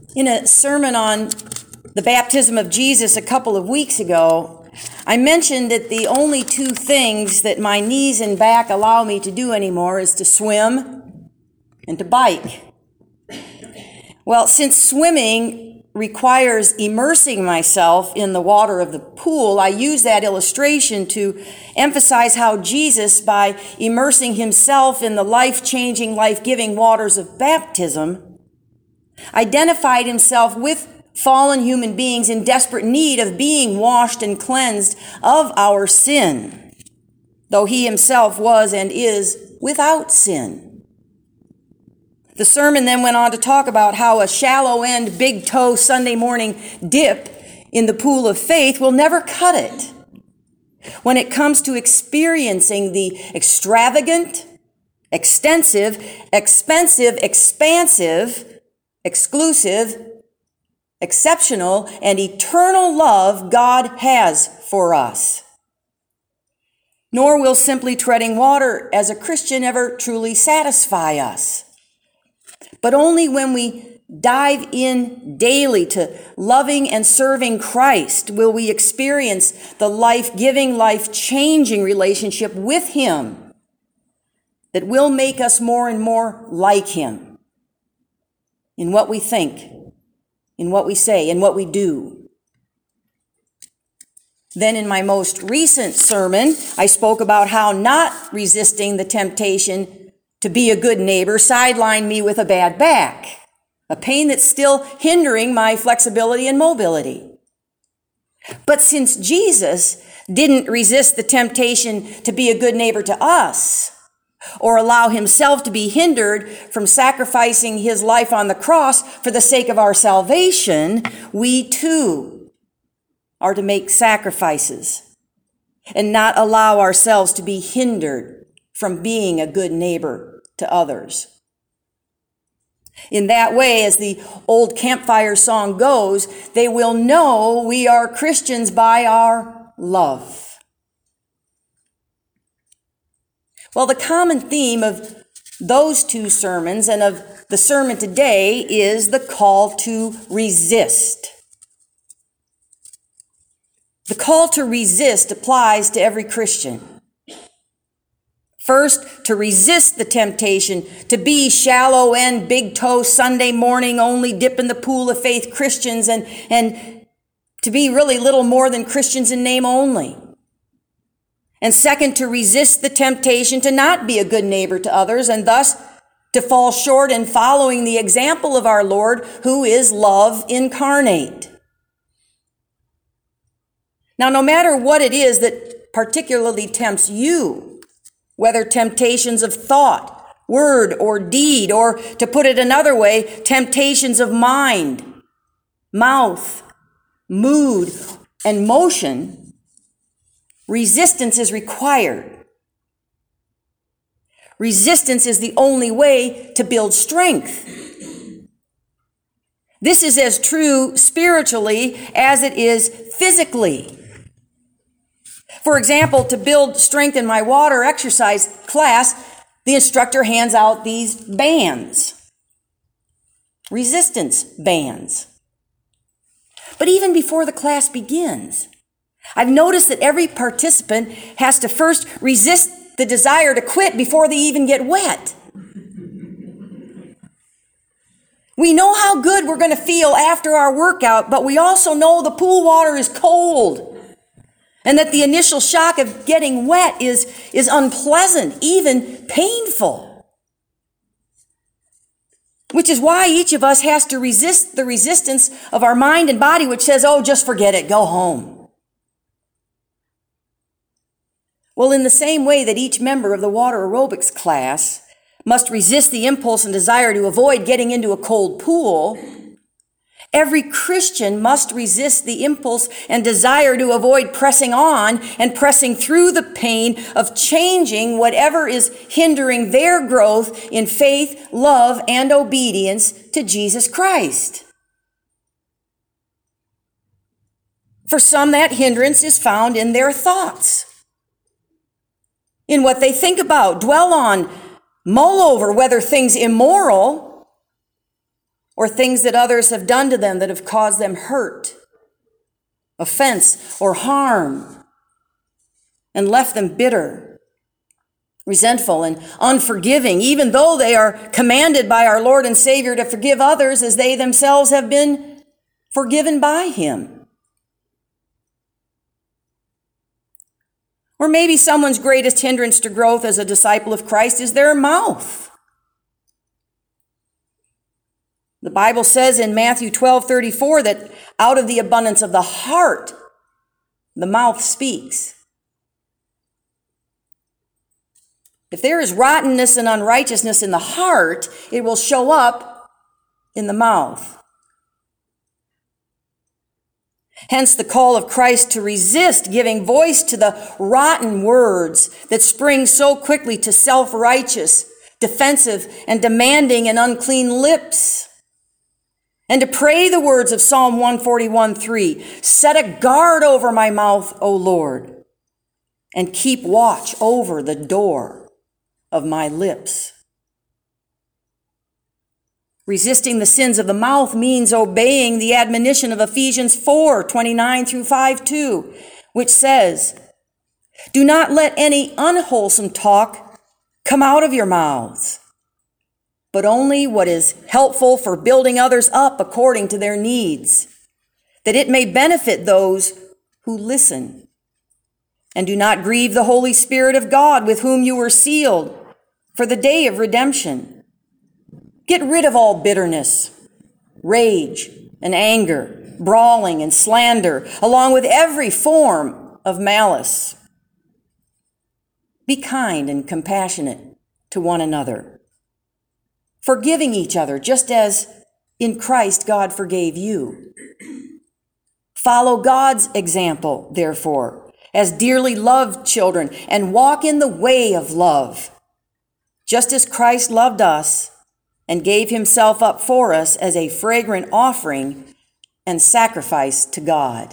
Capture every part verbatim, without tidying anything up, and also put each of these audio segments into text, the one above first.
In a sermon on the baptism of Jesus a couple of weeks ago, I mentioned that the only two things that my knees and back allow me to do anymore is to swim and to bike. Well, since swimming requires immersing myself in the water of the pool, I use that illustration to emphasize how Jesus, by immersing himself in the life-changing, life-giving waters of baptism, identified himself with fallen human beings in desperate need of being washed and cleansed of our sin, though he himself was and is without sin. The sermon then went on to talk about how a shallow end, big toe Sunday morning dip in the pool of faith will never cut it when it comes to experiencing the extravagant, extensive, expensive, expansive, exclusive, exceptional, and eternal love God has for us. Nor will simply treading water as a Christian ever truly satisfy us, but only when we dive in daily to loving and serving Christ will we experience the life-giving, life-changing relationship with him that will make us more and more like him in what we think, in what we say, in what we do. Then in my most recent sermon, I spoke about how not resisting the temptation to be a good neighbor sidelined me with a bad back, a pain that's still hindering my flexibility and mobility. But since Jesus didn't resist the temptation to be a good neighbor to us, or allow himself to be hindered from sacrificing his life on the cross for the sake of our salvation, we too are to make sacrifices and not allow ourselves to be hindered from being a good neighbor to others. In that way, as the old campfire song goes, they will know we are Christians by our love. Well, the common theme of those two sermons and of the sermon today is the call to resist. The call to resist applies to every Christian. First, to resist the temptation to be shallow end, big toe, Sunday morning only dip in the pool of faith Christians and, and to be really little more than Christians in name only. And second, to resist the temptation to not be a good neighbor to others and thus to fall short in following the example of our Lord, who is love incarnate. Now, no matter what it is that particularly tempts you, whether temptations of thought, word, or deed, or to put it another way, temptations of mind, mouth, mood, and motion, resistance is required. Resistance is the only way to build strength. This is as true spiritually as it is physically. For example, to build strength in my water exercise class, the instructor hands out these bands, resistance bands. But even before the class begins, I've noticed that every participant has to first resist the desire to quit before they even get wet. We know how good we're going to feel after our workout, but we also know the pool water is cold and that the initial shock of getting wet is, is unpleasant, even painful. Which is why each of us has to resist the resistance of our mind and body, which says, oh, just forget it, go home. Well, in the same way that each member of the water aerobics class must resist the impulse and desire to avoid getting into a cold pool, every Christian must resist the impulse and desire to avoid pressing on and pressing through the pain of changing whatever is hindering their growth in faith, love, and obedience to Jesus Christ. For some, that hindrance is found in their thoughts, in what they think about, dwell on, mull over whether things immoral or things that others have done to them that have caused them hurt, offense, or harm, and left them bitter, resentful, and unforgiving, even though they are commanded by our Lord and Savior to forgive others as they themselves have been forgiven by Him. Or maybe someone's greatest hindrance to growth as a disciple of Christ is their mouth. The Bible says in Matthew twelve thirty-four that out of the abundance of the heart, the mouth speaks. If there is rottenness and unrighteousness in the heart, it will show up in the mouth. Hence the call of Christ to resist giving voice to the rotten words that spring so quickly to self-righteous, defensive, and demanding and unclean lips. And to pray the words of Psalm one forty-one three, set a guard over my mouth, O Lord, and keep watch over the door of my lips. Resisting the sins of the mouth means obeying the admonition of Ephesians four twenty-nine through five two, which says, do not let any unwholesome talk come out of your mouths, but only what is helpful for building others up according to their needs, that it may benefit those who listen. And do not grieve the Holy Spirit of God, with whom you were sealed for the day of redemption. Get rid of all bitterness, rage, and anger, brawling and slander, along with every form of malice. Be kind and compassionate to one another, forgiving each other, just as in Christ God forgave you. Follow God's example, therefore, as dearly loved children, and walk in the way of love, just as Christ loved us and gave himself up for us as a fragrant offering and sacrifice to God.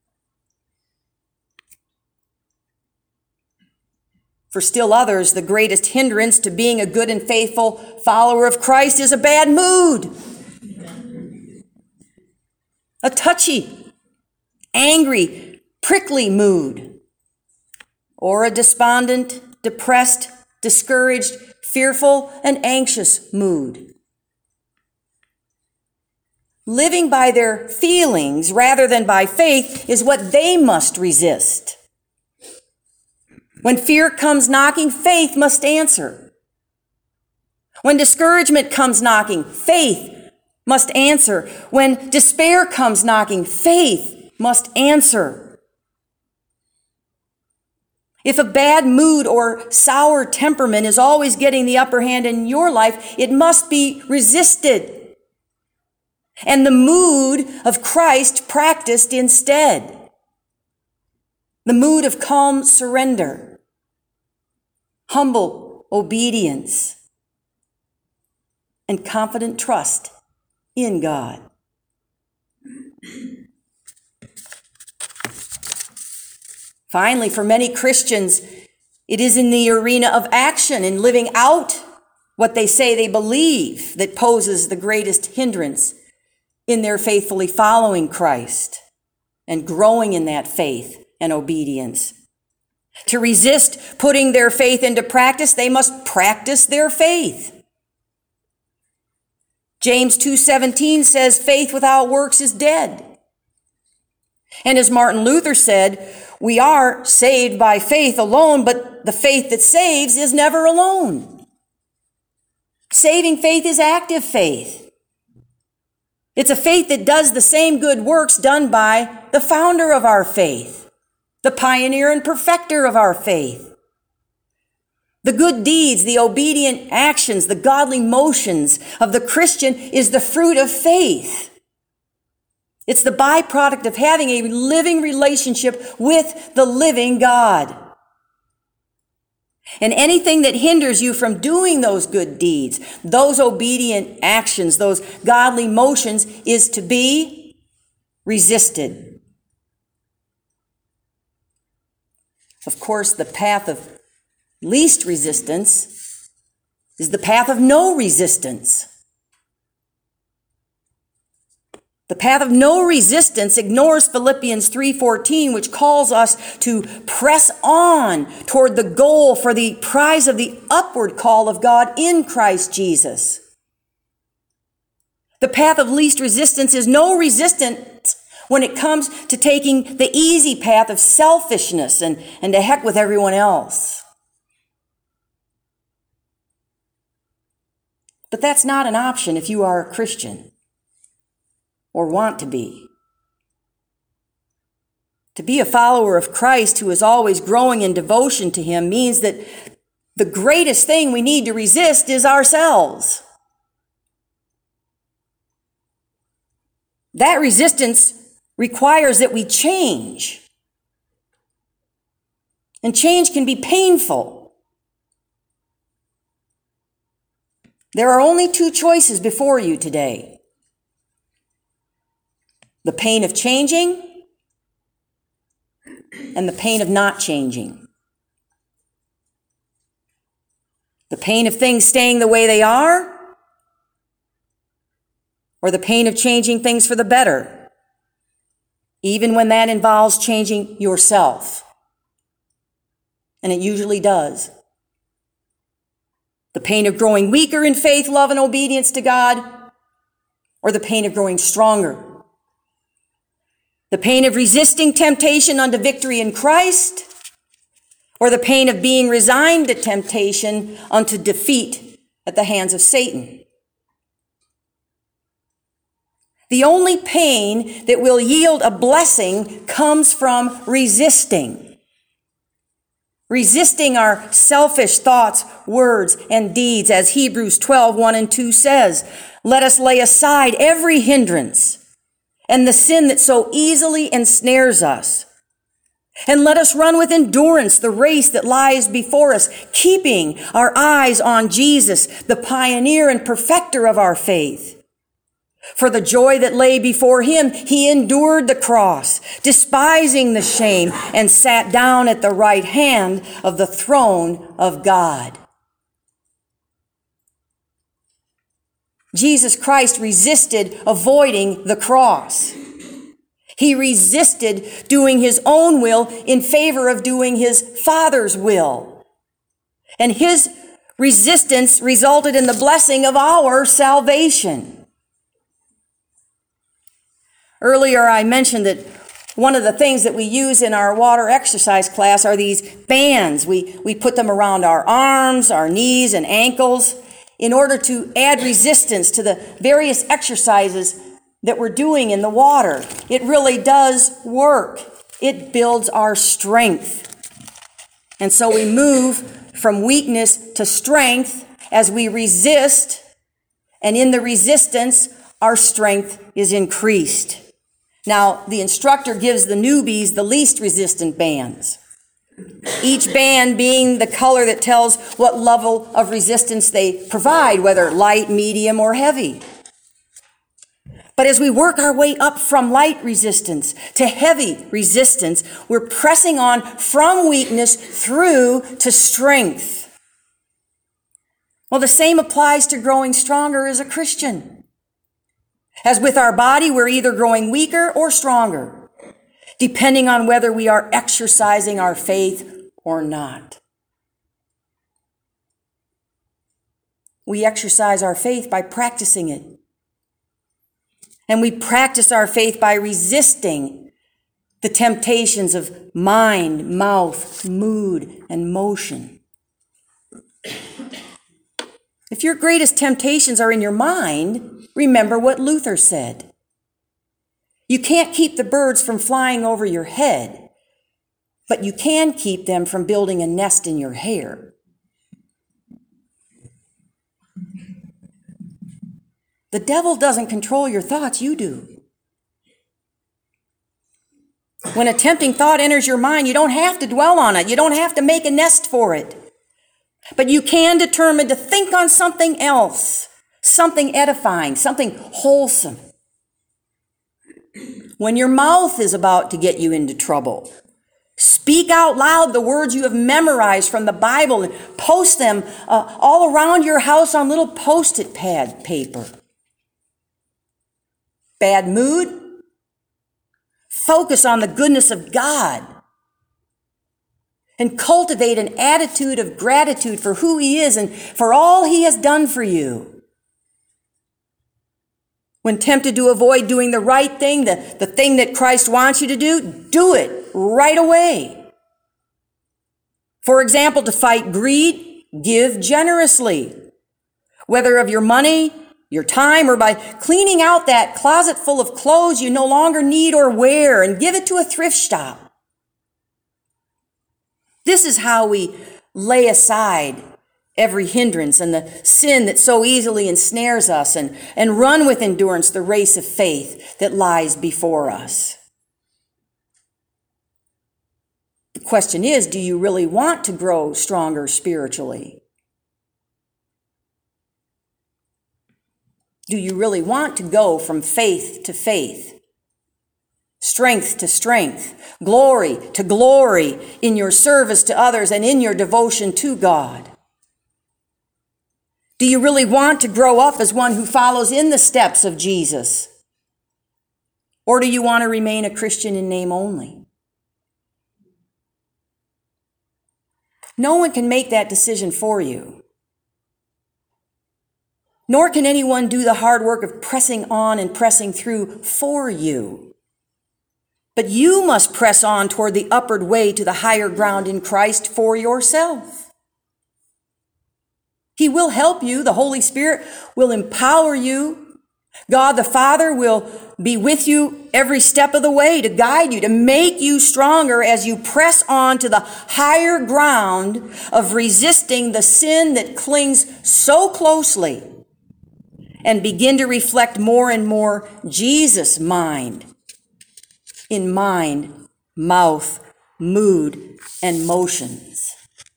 For still others, the greatest hindrance to being a good and faithful follower of Christ is a bad mood. A touchy, angry, prickly mood. Or a despondent, depressed, discouraged, fearful, and anxious mood. Living by their feelings rather than by faith is what they must resist. When fear comes knocking, faith must answer. When discouragement comes knocking, faith must answer. When despair comes knocking, faith must answer. If a bad mood or sour temperament is always getting the upper hand in your life, it must be resisted, and the mood of Christ practiced instead. The mood of calm surrender, humble obedience, and confident trust in God. Finally, for many Christians, it is in the arena of action, in living out what they say they believe, that poses the greatest hindrance in their faithfully following Christ and growing in that faith and obedience. To resist putting their faith into practice, they must practice their faith. James two seventeen says, faith without works is dead. And as Martin Luther said, we are saved by faith alone, but the faith that saves is never alone. Saving faith is active faith. It's a faith that does the same good works done by the founder of our faith, the pioneer and perfecter of our faith. The good deeds, the obedient actions, the godly motions of the Christian is the fruit of faith. It's the byproduct of having a living relationship with the living God. And anything that hinders you from doing those good deeds, those obedient actions, those godly motions, is to be resisted. Of course, the path of least resistance is the path of no resistance. The path of no resistance ignores Philippians three fourteen, which calls us to press on toward the goal for the prize of the upward call of God in Christ Jesus. The path of least resistance is no resistance when it comes to taking the easy path of selfishness and, and to heck with everyone else. But that's not an option if you are a Christian or want to be. To be a follower of Christ who is always growing in devotion to Him means that the greatest thing we need to resist is ourselves. That resistance requires that we change. And change can be painful. There are only two choices before you today: the pain of changing and the pain of not changing. The pain of things staying the way they are, or the pain of changing things for the better, even when that involves changing yourself. And it usually does. The pain of growing weaker in faith, love, and obedience to God, or the pain of growing stronger. The pain of resisting temptation unto victory in Christ, or the pain of being resigned to temptation unto defeat at the hands of Satan. The only pain that will yield a blessing comes from resisting. Resisting our selfish thoughts, words, and deeds, as Hebrews twelve, one and two says. Let us lay aside every hindrance and the sin that so easily ensnares us. And let us run with endurance the race that lies before us, keeping our eyes on Jesus, the pioneer and perfecter of our faith. For the joy that lay before him, he endured the cross, despising the shame, and sat down at the right hand of the throne of God. Jesus Christ resisted avoiding the cross. He resisted doing his own will in favor of doing his Father's will. And his resistance resulted in the blessing of our salvation. Earlier, I mentioned that one of the things that we use in our water exercise class are these bands. We, we put them around our arms, our knees, and ankles in order to add resistance to the various exercises that we're doing in the water. It really does work. It builds our strength. And so we move from weakness to strength as we resist, and in the resistance, our strength is increased. Now, the instructor gives the newbies the least resistant bands, each band being the color that tells what level of resistance they provide, whether light, medium, or heavy. But as we work our way up from light resistance to heavy resistance, we're pressing on from weakness through to strength. Well, the same applies to growing stronger as a Christian. As with our body, we're either growing weaker or stronger, depending on whether we are exercising our faith or not. We exercise our faith by practicing it. And we practice our faith by resisting the temptations of mind, mouth, mood, and motion. If your greatest temptations are in your mind, remember what Luther said. You can't keep the birds from flying over your head, but you can keep them from building a nest in your hair. The devil doesn't control your thoughts, you do. When a tempting thought enters your mind, you don't have to dwell on it. You don't have to make a nest for it. But you can determine to think on something else, something edifying, something wholesome. When your mouth is about to get you into trouble, speak out loud the words you have memorized from the Bible and post them uh, all around your house on little Post-it pad paper. bad mood. Focus on the goodness of God and cultivate an attitude of gratitude for who He is and for all He has done for you. When tempted to avoid doing the right thing, the, the thing that Christ wants you to do, do it right away. For example, to fight greed, give generously, whether of your money, your time, or by cleaning out that closet full of clothes you no longer need or wear and give it to a thrift shop. This is how we lay aside every hindrance and the sin that so easily ensnares us and, and run with endurance the race of faith that lies before us. The question is, do you really want to grow stronger spiritually? Do you really want to go from faith to faith, strength to strength, glory to glory in your service to others and in your devotion to God? Do you really want to grow up as one who follows in the steps of Jesus? Or do you want to remain a Christian in name only? No one can make that decision for you. Nor can anyone do the hard work of pressing on and pressing through for you. But you must press on toward the upward way to the higher ground in Christ for yourself. He will help you. The Holy Spirit will empower you. God the Father will be with you every step of the way to guide you, to make you stronger as you press on to the higher ground of resisting the sin that clings so closely and begin to reflect more and more Jesus' mind in mind, mouth, mood, and motions.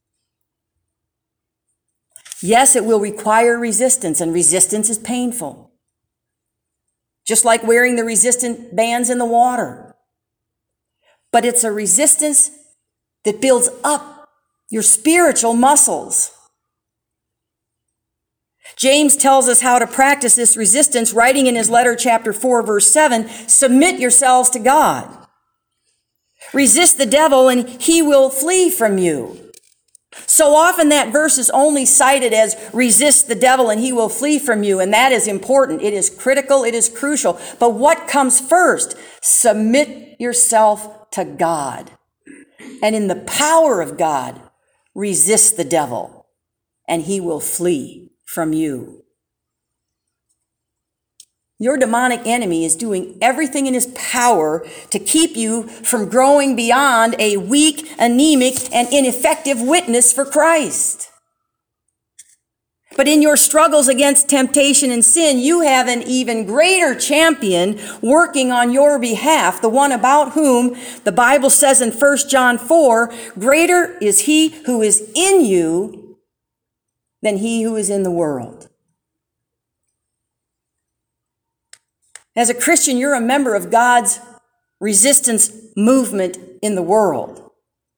Yes, it will require resistance, and resistance is painful. Just like wearing the resistant bands in the water. But it's a resistance that builds up your spiritual muscles. James tells us how to practice this resistance, writing in his letter, chapter four, verse seven, submit yourselves to God. Resist the devil and he will flee from you. So often that verse is only cited as resist the devil and he will flee from you, and that is important. It is critical. It is crucial. But what comes first? Submit yourself to God. And in the power of God, resist the devil and he will flee from you. Your demonic enemy is doing everything in his power to keep you from growing beyond a weak, anemic, and ineffective witness for Christ. But in your struggles against temptation and sin, you have an even greater champion working on your behalf, the one about whom the Bible says in First John four, greater is he who is in you than he who is in the world. As a Christian, you're a member of God's resistance movement in the world.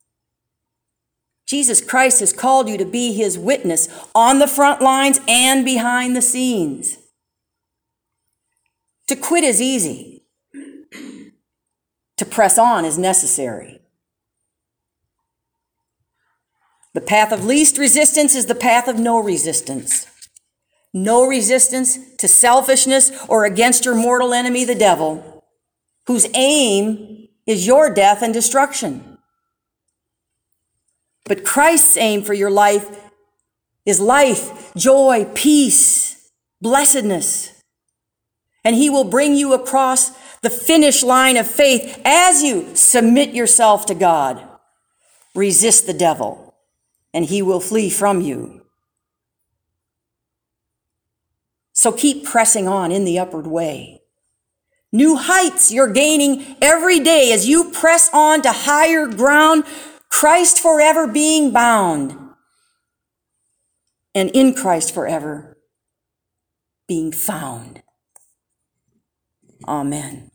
Jesus Christ has called you to be his witness on the front lines and behind the scenes. To quit is easy. To press on is necessary. The path of least resistance is the path of no resistance. No resistance to selfishness or against your mortal enemy, the devil, whose aim is your death and destruction. But Christ's aim for your life is life, joy, peace, blessedness. And he will bring you across the finish line of faith as you submit yourself to God. Resist the devil, and he will flee from you. So keep pressing on in the upward way. New heights you're gaining every day as you press on to higher ground, Christ forever being bound, and in Christ forever being found. Amen.